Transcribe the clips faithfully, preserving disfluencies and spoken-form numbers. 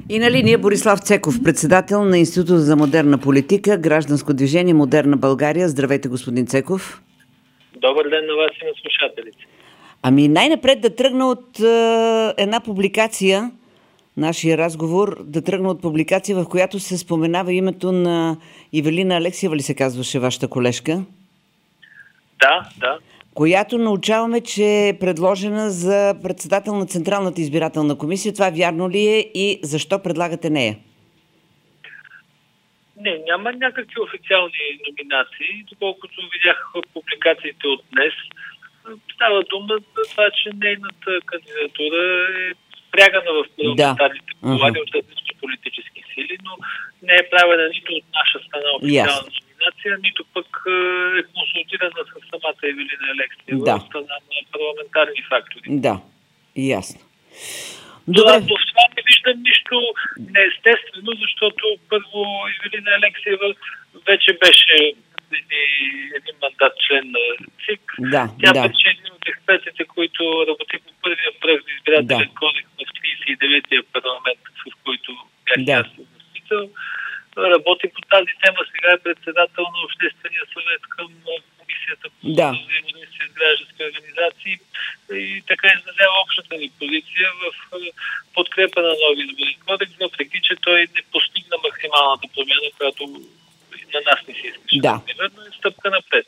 И на линия Борислав Цеков, председател на Института за модерна политика, гражданско движение Модерна България. Здравейте, господин Цеков. Добър ден на вас и на слушателите. Ами най-напред да тръгна от е, една публикация, нашия разговор, да тръгна от публикация, в която се споменава името на Ивелина Алексиева, ли се казваше вашата колежка? Да, да. Която научаваме, че е предложена за председател на Централната избирателна комисия. Това вярно ли е и защо предлагате нея? Не, няма някакви официални номинации. Доколкото видях публикациите от днес, става дума за това, че нейната кандидатура е спрягана в парламентарните да. колади от различни политически сили, но не е правена нито от наша страна официална yes. номинация, нито пък е консултирана с самата Ивелина Алексиева да. от страна на парламентарни фактори. Да, ясно. Добре. Това, в това не виждам нищо неестествено, защото първо Ивелина Алексиева вече беше един мандат член на ЦИК. Да, Тя да. беше един от експертите, които работи по първия проект за избирателен да. кодекс в тридесет и деветия парламент, в който бях да. аз съвместител. Работи по тази тема. Сега е председател на Обществения съвет към Комисията по да. взаимодействие с граждански организации и така изразява общата ни позиция в подкрепа на нови изборен кодекс, въпреки че той не постигна максималната промяна, която на нас не се искаше. Да. Примерно е стъпка напред.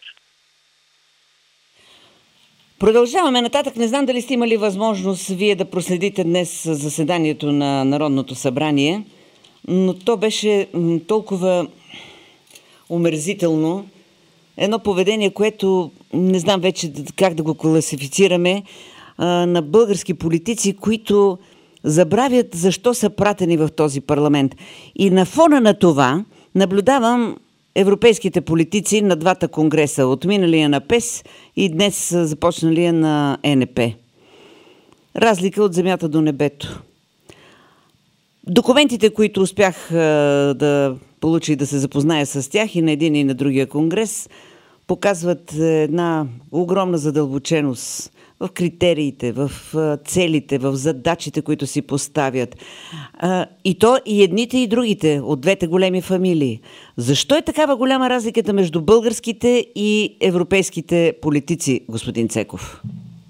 Продължаваме нататък. Не знам дали сте имали възможност вие да проследите днес заседанието на Народното събрание, но то беше толкова омерзително. Едно поведение, което не знам вече как да го класифицираме, на български политици, които забравят защо са пратени в този парламент. И на фона на това наблюдавам европейските политици на двата конгреса, от миналия на ПЕС и днес започналия на ЕНП. Разлика от земята до небето. Документите, които успях да получа и да се запозная с тях и на един и на другия конгрес, показват една огромна задълбоченост в критериите, в целите, в задачите, които си поставят. И то и едните и другите, от двете големи фамилии. Защо е такава голяма разликата между българските и европейските политици, господин Цеков?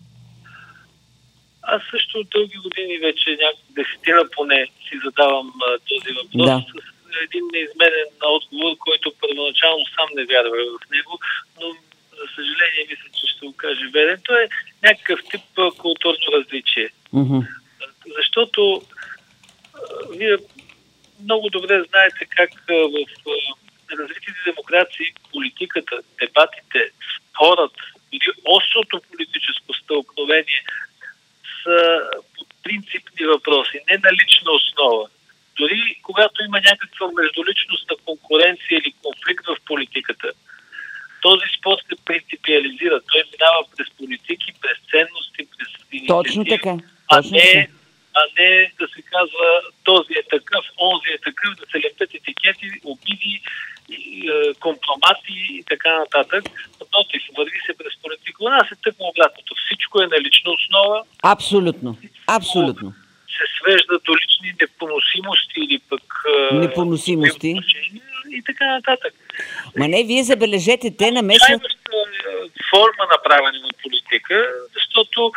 Аз също от дълги години вече няколко десетина поне си задавам а, този въпрос да. с един неизменен отговор, който първоначално сам не вярвах в него, но за съжаление мисля, че ще го каже верен. То е някакъв тип а, културно различие. Mm-hmm. Защото а, вие много добре знаете как а, в а, развитите демокрации политиката, дебатите, спорът или острото политическо стълкновение са по принципни въпроси, не на лична основа. Дори когато има някаква междуличностна конкуренция или конфликт в политиката, този спор се принципиализира. Той минава през политики, през ценности, през инициативи. Точно така. А не, а не да се казва този е такъв, онзи е такъв, да се лепят етикети, обиди, компромати и така нататък. Напротив, върви се през политика. У нас е тъкмо обратното. Всичко е на лична основа. Абсолютно. Абсолютно. Се свежда до лични непоносимости или пък непоносимости и така нататък. Ма не, вие забележете, те намесват форма на правене на политика, защото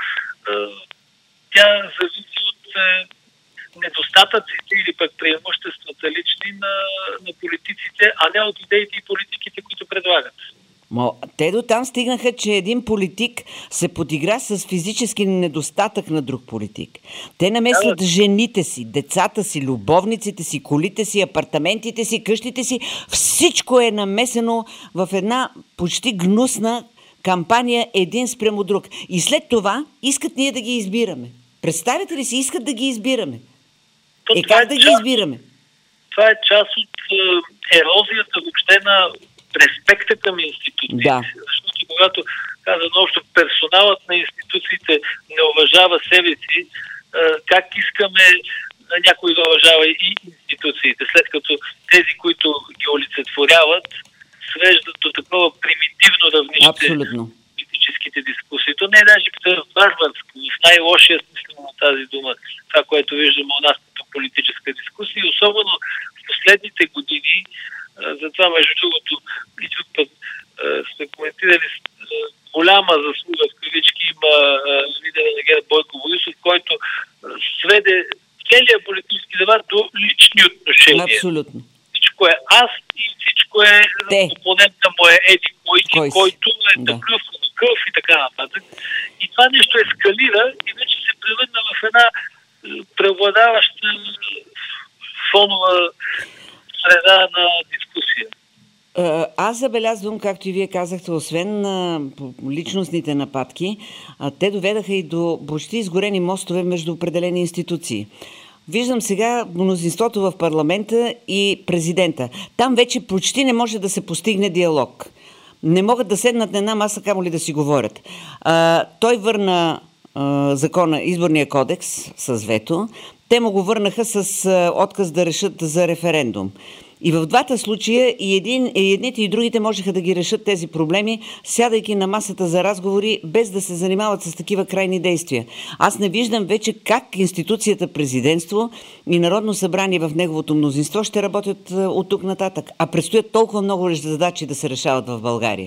тя зависи от недостатъците или пък преимуществата лични на, на политиците, а не от идеите и политиките, които предлагат. Но те до там стигнаха, че един политик се подигра с физически недостатък на друг политик. Те намесват да. жените си, децата си, любовниците си, колите си, апартаментите си, къщите си. Всичко е намесено в една почти гнусна кампания един спрямо друг. И след това искат ние да ги избираме. Представете ли си, искат да ги избираме? То, е как е да част, ги избираме? Това е част от е, ерозията въобще на респекта към институциите. Да. Защото когато казано общо персоналът на институциите не уважава себе си, е, как искаме някой да уважава и институциите, след като тези, които ги олицетворяват, свеждат до такова примитивно равнище. Абсолютно. Политическите дискусии. То не е даже варварско, в най-лошия смисъл на тази дума. Това, което виждаме у нас като политическа дискусия, и особено в последните години. Затова, между другото, и тук път сме коментирали голяма заслуга в кавички има лидера на ГЕРБ Бойко Борисов, който сведе целият политически дебат до лични отношения. Абсолютно. Всичко е аз и всичко е опонента му е еди кой си, кой който е да. такъв, такъв и така нататък. И това нещо ескалира и вече се превърна в една преобладаваща фонова среда на дискусия. Аз забелязвам, както и вие казахте, освен на личностните нападки, те доведаха и до почти изгорени мостове между определени институции. Виждам сега мнозинството в парламента и президента. Там вече почти не може да се постигне диалог. Не могат да седнат на една маса, камо ли да си говорят. А, той върна а, закона, изборния кодекс с вето. Те му го върнаха с а, отказ да решат за референдум. И в двата случая и, един, и едните и другите можеха да ги решат тези проблеми, сядайки на масата за разговори, без да се занимават с такива крайни действия. Аз не виждам вече как институцията президентство и Народно събрание в неговото мнозинство ще работят от тук нататък. А предстоят толкова много задачи да се решават в България.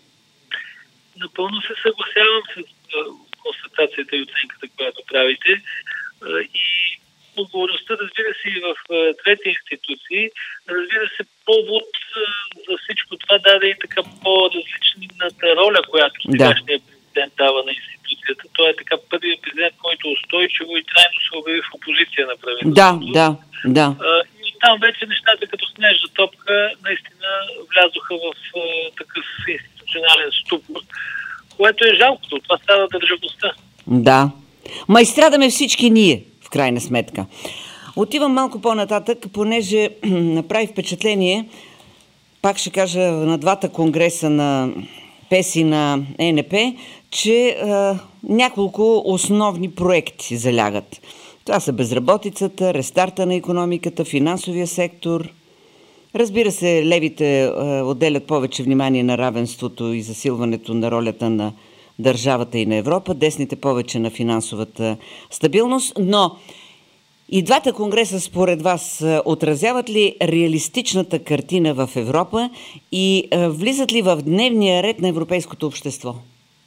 Напълно се съгласявам с констатацията и оценката, която правите. И отговорността, разбира се, и в двете институции. Разбира се, повод за всичко това даде и така по-различната роля, която сегашният да. президент дава на институцията. Той е така първият президент, който устойчиво и трайно се обяви в опозиция на правителството. Да, да, да. И там вече нещата като снежна топка наистина влязоха в такъв институционален ступор, което е жалкото. Това става държавността. Да. Ма изстрадаме всички ние, в крайна сметка. Отивам малко по-нататък, понеже направи впечатление, пак ще кажа, на двата конгреса на ПЕС и на Е Ен Пе, че а, няколко основни проекти залягат. Това са безработицата, рестарта на икономиката, финансовия сектор. Разбира се, левите а, отделят повече внимание на равенството и засилването на ролята на държавата и на Европа, десните повече на финансовата стабилност, но и двата конгреса според вас отразяват ли реалистичната картина в Европа и влизат ли в дневния ред на европейското общество?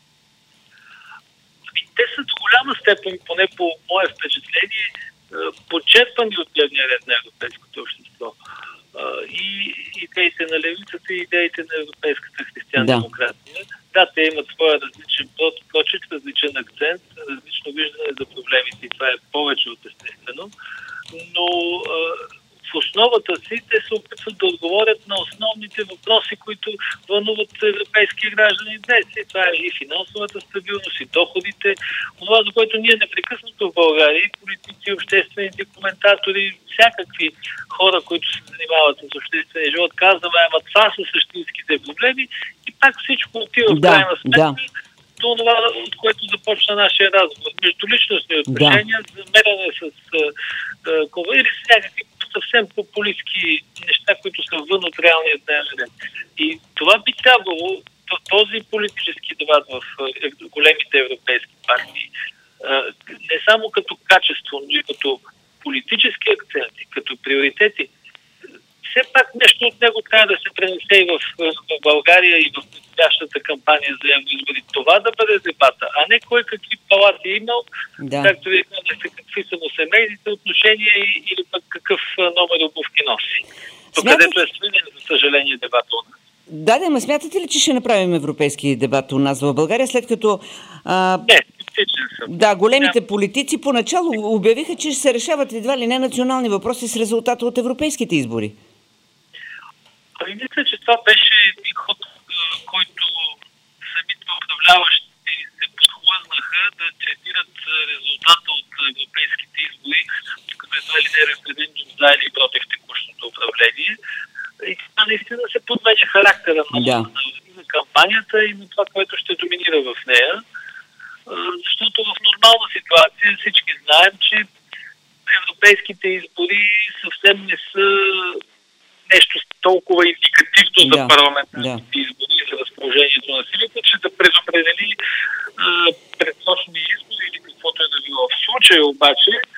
Те са до голяма степен, поне по мое впечатление, почерпани от дневния ред на европейското общество. И идеите на левицата и идеите на европейската християн-демокрация. Да. Да, те имат своя различен прочит, различен акцент, различно виждане за проблемите и това е повече от естествено, но а, в основата си те се опитват да отговорят на основните въпроси, които вълнуват европейски граждани днес. И това е и финансовата стабилност, и доходите, това, за което ние непрекъснато в България, и политици, обществените коментатори, всякакви хора, които се занимават с обществения живот, казваме, ама това са същинските проблеми и пак всичко отива в да, крайна сметка да. до това, от което започна нашия разговор. Междуличностни отношения, да. замеряне с кова или с някакви съвсем популистски неща, които са вън от реалния дневен ред. И това би трябвало, този политически дебат в големите европейски партии, не само като качество, но и като политически акценти, като приоритети, все пак нещо от него трябва да се пренесе и в, в България и в предстоящата кампания за евроизбори. Това да бъде дебата, а не кой какви палати е имал, да. Както вие казахте, какви са му семейните отношения и, или пък какъв номер обувки носи. То Смятат... където е свинен, за съжаление, дебата у нас. Да, да, ма смятате ли, че ще направим европейски дебат у нас в България, след като... А... Не. Да, големите политици поначало обявиха, че ще се решават едва ли не национални въпроси с резултата от европейските избори. Ами мисля, че това беше един ход, който самите управляващи се подхлъзнаха да третират резултата от европейските избори, като едва ли не референдум за или против текущото управление. И това наистина се подменя характера на, да. на, на кампанията и на това, което ще доминира в нея. Защото в нормална ситуация всички знаем, че европейските избори съвсем не са нещо толкова индикативно да, за парламентарните да. избори и за разположението на силите, че да предопредели предсрочни избори или каквото е да било. В случая обаче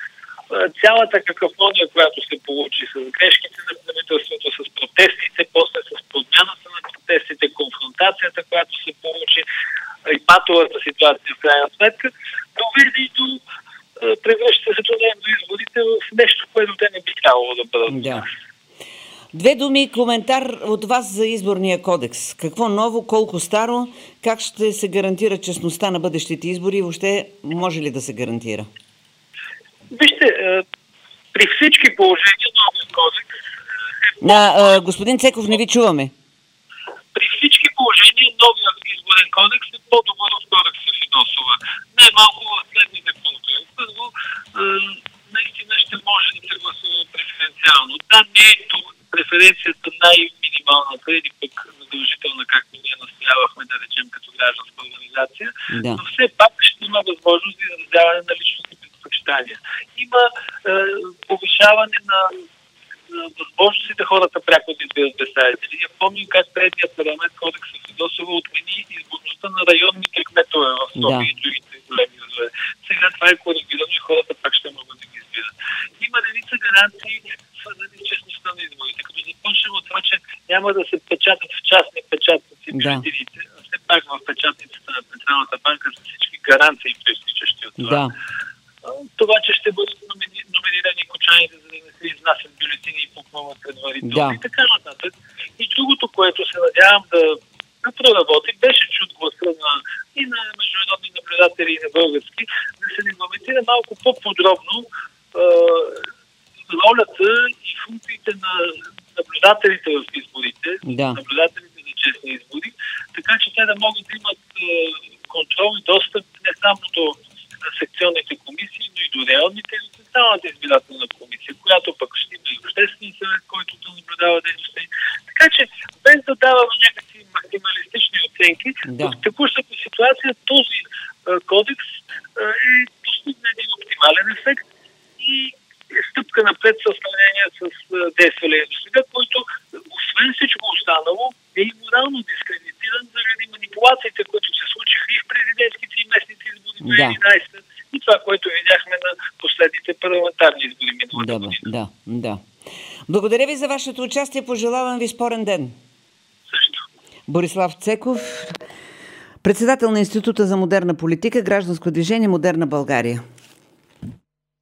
цялата какафония, която се получи с грешките на правителството, с протестите, после с подмяната на протестите, конфронтацията, която се получи и патовата ситуация в крайна сметка, доведе и до превръщането на изборите в нещо, което те не би трябвало да бъдат. Да. Две думи, коментар от вас за изборния кодекс. Какво ново, колко старо, как ще се гарантира честността на бъдещите избори и въобще може ли да се гарантира? Вижте, при всички положения новия кодекс... На, а, господин Цеков, не ви чуваме. При всички положения новия изборен кодекс е по-добър от кодекса Фидосова. Най-малко в следните пунктове. Първо, наистина ще може да се гласува преференциално. Да, не е тук преференцията най-минималната или пък задължителна, както ние настоявахме да речем като гражданска организация, да. Но все пак ще има възможност за изразяване на личности предпочитания. Има е, повишаване на възможностите хората пряко да избират представители. Я помним как предния парламент кодекса Фидосова отмени изборността на районните кметове в София да. И другите големи градове. Сега това е коригирано и хората пак ще могат да ги избират. Има редица гаранции, свързани с честността на изборите. Като започнем от това, че няма да се печатат в частни печатници бюлетините, да. А все пак в печатницата на Централната банка са всички гаранции, проистичащи от това. Да. Това, че ще бъдат номинирани кочаните, за да не се изнасят бюлетини и попълват предварително да. И така нататък. И другото, което се надявам да, да проработи, беше чут гласа на, и на международни наблюдатели, и на български, да се регламентира малко по-подробно е, ролята и функциите на наблюдателите в изборите, да. Наблюдателите за честни избори, така че те да могат да имат е, контрол и достъп не само до секционните комисии, но и до реалните и Централната избирателна комисия, която пък ще има и обществен съвет, който да наблюдава дейността. Така че, без да даваме някакви максималистични оценки, да. В текущата ситуация този а, кодекс а, е постигна един оптимален ефект и е стъпка напред в сравнение с действалия до сега, който, освен всичко останало, е и морално дискредитиран заради манипулациите, които се случиха и в президентските и местните избори две хиляди и единадесета да. И това, което видяхме на последните парламентарни избори миналата година. Да, да. Благодаря ви за вашето участие. Пожелавам ви спорен ден. Също. Борислав Цеков, председател на Института за модерна политика, гражданско движение Модерна България.